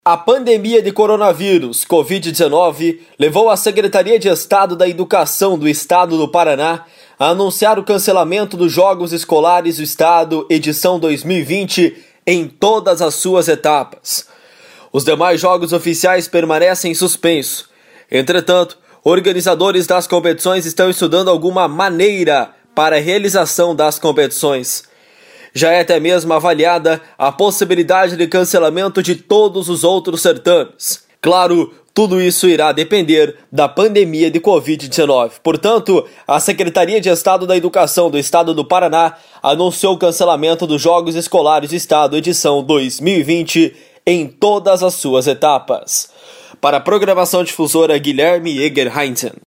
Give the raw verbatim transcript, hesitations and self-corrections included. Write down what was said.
A pandemia de coronavírus covid dezenove levou a Secretaria de Estado da Educação do Estado do Paraná a anunciar o cancelamento dos Jogos Escolares do Estado edição dois mil e vinte em todas as suas etapas. Os demais jogos oficiais permanecem suspensos. Entretanto, organizadores das competições estão estudando alguma maneira para a realização das competições. Já é até mesmo avaliada a possibilidade de cancelamento de todos os outros certames. Claro, tudo isso irá depender da pandemia de covid dezenove. Portanto, a Secretaria de Estado da Educação do Estado do Paraná anunciou o cancelamento dos Jogos Escolares do Estado edição dois mil e vinte em todas as suas etapas. Para a programação difusora, Guilherme Eger Heinzen.